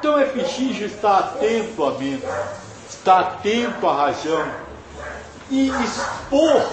Então Epicígio está atento à mente, está atento à razão, e expor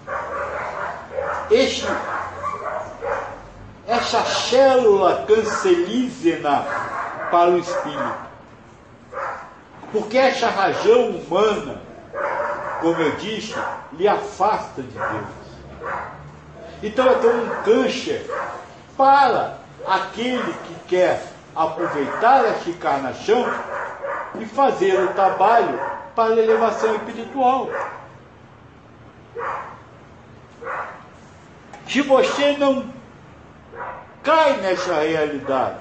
essa célula cancelígena para o espírito. Porque essa razão humana, como eu disse, lhe afasta de Deus. Então é como um câncer para aquele que quer aproveitar esta encarnação e fazer o trabalho para a elevação espiritual. Se você não cai nessa realidade,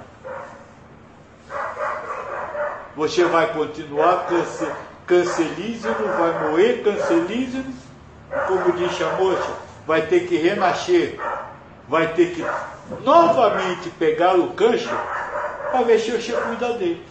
você vai continuar cancelígeno, vai morrer cancelígeno, e como disse a moça, vai ter que renascer, vai ter que novamente pegar o câncer para ver se você cuida dele.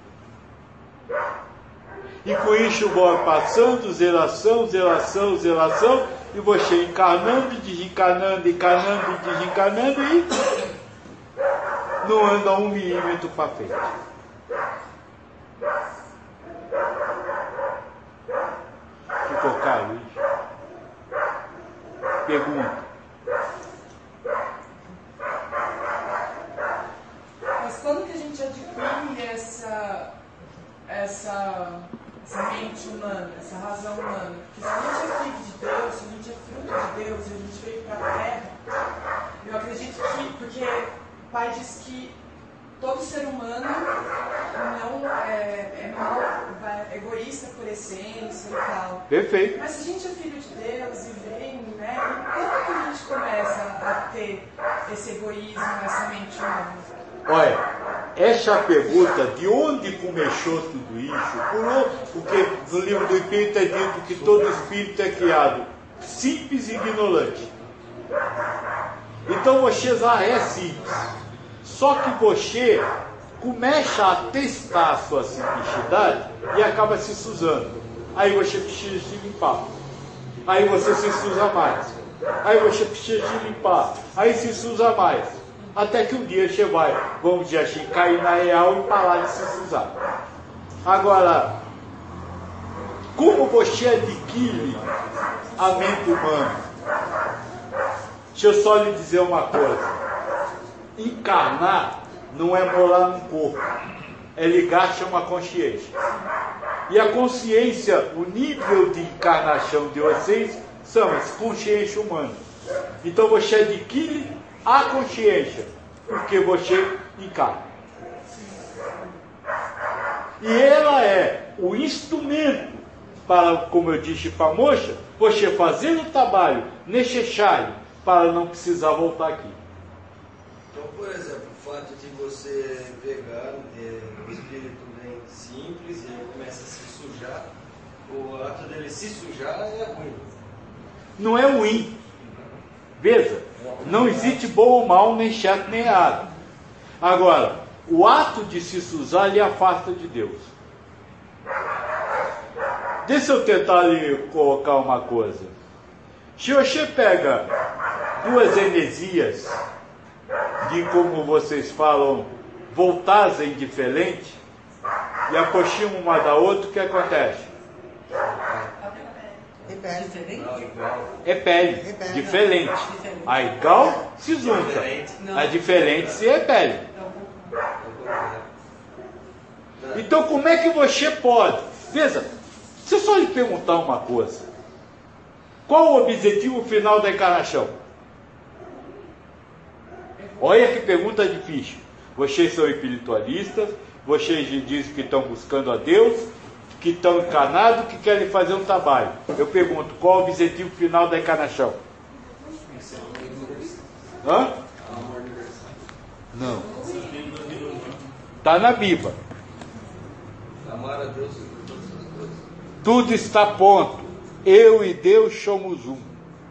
E com isso vai passando geração, e você encarnando, desencarnando, encarnando e desencarnando, e não anda 1 milímetro para frente. Ficou claro isso? Pergunta. Mas quando que a gente adquire essa mente humana, essa razão humana? Porque se a gente é filho de Deus, se a gente é fruto de Deus, e a gente veio para a Terra, eu acredito que, porque o Pai diz que todo ser humano não é mal, é egoísta por essência e tal. Perfeito. Mas se a gente é filho de Deus e vem, né, quando que a gente começa a ter esse egoísmo, essa mente humana? Olha, essa pergunta, de onde começou tudo isso? Porque no livro do Espírito é dito que todo espírito é criado simples e ignorante. Então você já é simples. Só que você começa a testar a sua simplicidade e acaba se sujando. Aí você precisa se limpar. Aí você se suja mais. Aí você precisa se limpar. Aí se suja mais. Até que um dia você vai, vamos dizer assim, cair na real e parar de se sujar. Agora, como você adquire a mente humana? Deixa eu só lhe dizer uma coisa. Encarnar não é morar num corpo, é ligar-se a uma consciência. E a consciência, o nível de encarnação de vocês são as consciência humana. Então você adquire a consciência, porque você encarna. E ela é o instrumento para, como eu disse para a moça, você fazer o trabalho necessário para não precisar voltar aqui. Então, por exemplo, o fato de você pegar, o espírito vem simples e ele começa a se sujar, o ato dele se sujar é ruim. Não é ruim. Veja, não existe bom ou mal, nem certo nem errado. Agora, o ato de se sujar lhe afasta de Deus. Deixa eu tentar lhe colocar uma coisa. Se você pega duas energias de, como vocês falam, voltagem diferente, e aproximam uma da outra, o que acontece? É pele, diferente. A igual se junta, a diferente se repele. Então como é que você pode? Veja, se eu só lhe perguntar uma coisa, qual o objetivo final da encarnação? Olha que pergunta difícil. Vocês são espiritualistas, vocês dizem que estão buscando a Deus, que estão encarnados, que querem fazer um trabalho. Eu pergunto, qual o objetivo final da encarnação? Hã? Não. Está na Bíblia. Amar a Deus sobre todas as coisas. Tudo está pronto. Eu e Deus somos um.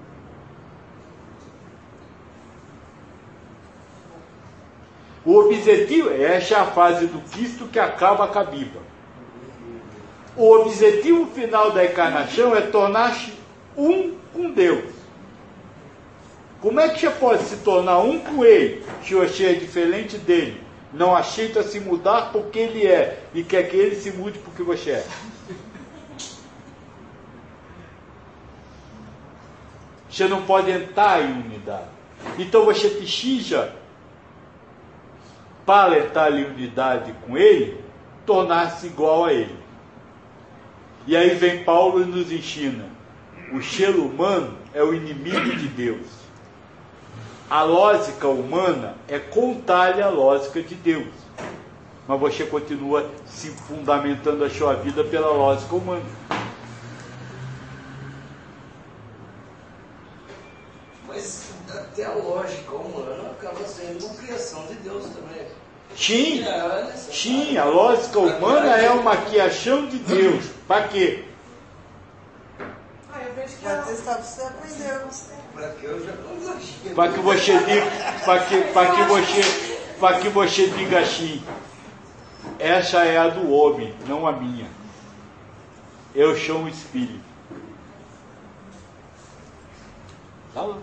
O objetivo, essa é a fase do Cristo que acaba com a Bíblia. O objetivo final da encarnação é tornar-se um com Deus. Como é que você pode se tornar um com Ele, se você é diferente dele? Não aceita se mudar porque ele é, e quer que ele se mude porque você é. Você não pode entrar em unidade. Então você precisa, para entrar em unidade com ele, tornar-se igual a ele. E aí vem Paulo e nos ensina: o ser humano é o inimigo de Deus. A lógica humana é contrária à lógica de Deus. Mas você continua se fundamentando a sua vida pela lógica humana. Mas até a lógica humana acaba sendo uma criação de Deus também. Sim, a lógica humana é uma criação de Deus. Para quê? Eu vejo que Vai testar pra você aprender. Para que eu já não imagino. Para que você diga, para que você diga assim: essa é a do homem, não a minha. Eu sou um espírito. Tá lá.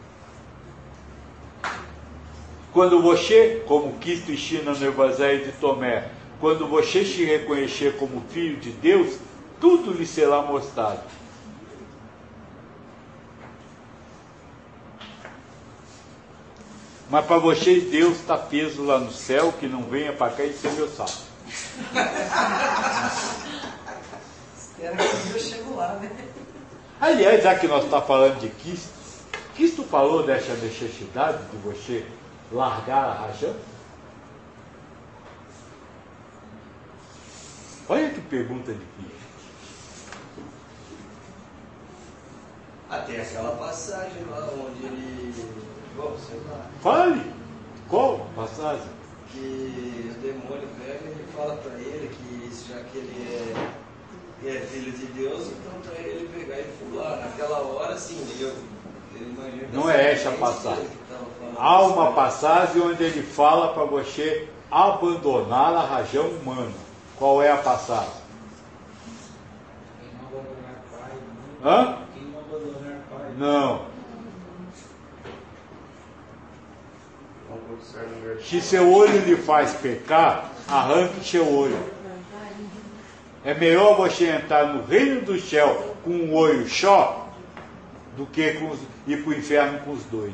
Quando você, como Cristo ensina no Evangelho de Tomé, quando você se reconhecer como filho de Deus, tudo lhe será mostrado. Mas para vocês, Deus está preso lá no céu, que não venha para cá e ser meu sapo. Espera que eu chego lá, né? Aliás, já que nós estamos falando de Cristo, Cristo falou dessa necessidade de você largar a rajão? Olha que pergunta difícil. Até aquela passagem lá onde ele. Bom, sei lá. Fale! Qual passagem? Que o demônio pega e fala para ele que já que ele é filho de Deus, então para ele pegar e pular. Naquela hora, sim, eu imagino. Não é essa a passagem. Há uma passagem onde ele fala para você abandonar a rajão humana. Qual é a passagem? Quem não abandonar pai, Hã? quem não abandonar pai. Não. Não. Se seu olho lhe faz pecar, arranque seu olho. É melhor você entrar no reino do céu com um olho só do que ir para o inferno com os dois.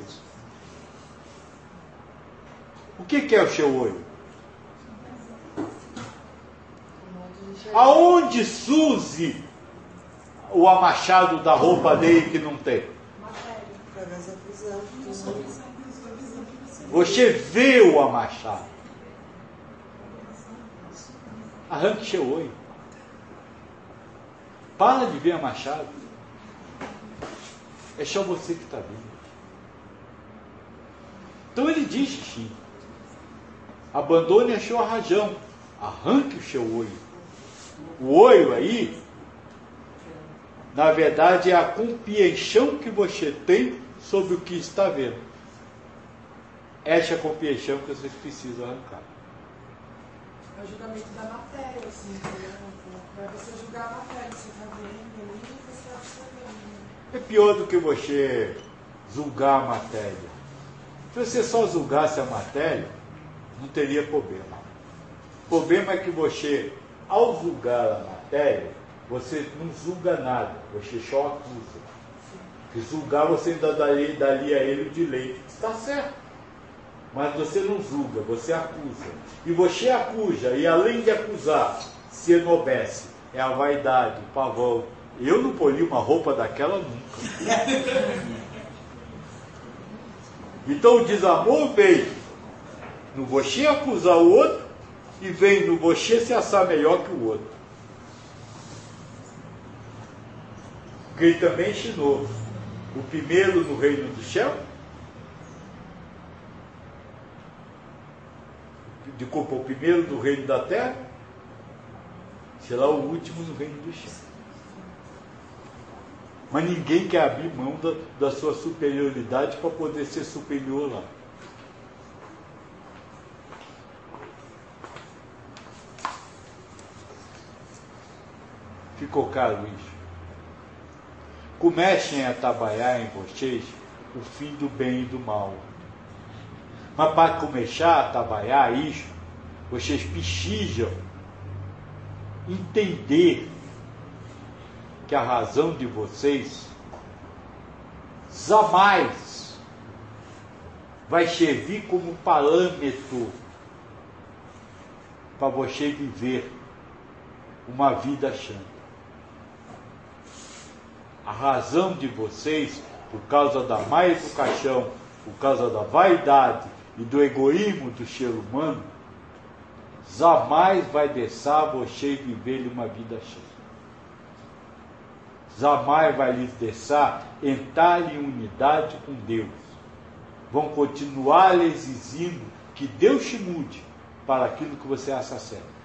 O que é o seu olho? Aonde surge o amachado da roupa dele que não tem? Através da visão. Você vê o amachado. Arranque seu olho. Para de ver amachado. É só você que está vendo. Então ele diz sim. Abandone a sua rajão. Arranque o seu olho. O olho aí, na verdade, é a compreensão que você tem sobre o que está vendo. Essa é a compreensão que vocês precisam arrancar. É o julgamento da matéria, assim, entendeu? Para você julgar a matéria, você está vendo ali, você está observando. É pior do que você julgar a matéria. Se você só julgasse a matéria, não teria problema. O problema é que você, ao julgar a matéria, você não julga nada, você só acusa. E julgar você ainda daria a ele o direito. Está certo. Mas você não julga, você acusa. E você acusa, e além de acusar, se enobece. É a vaidade, o pavão. Eu não poria uma roupa daquela nunca. Então o desamor vem no você acusar o outro e vem no você se achar melhor que o outro. Porque ele também ensinou o primeiro no reino do céu, o primeiro do reino da terra, será o último no reino do céu. Mas ninguém quer abrir mão da sua superioridade para poder ser superior lá. Ficou claro isso? Comecem a trabalhar em vocês o fim do bem e do mal. Mas para começar a trabalhar isso, vocês precisam entender que a razão de vocês jamais vai servir como parâmetro para você viver uma vida santa. A razão de vocês, por causa da má educação, por causa da vaidade e do egoísmo do ser humano, jamais vai deixar você viver uma vida santa. Jamais vai lhes deixar entrar em unidade com Deus. Vão continuar lhe exigindo que Deus te mude para aquilo que você acha certo.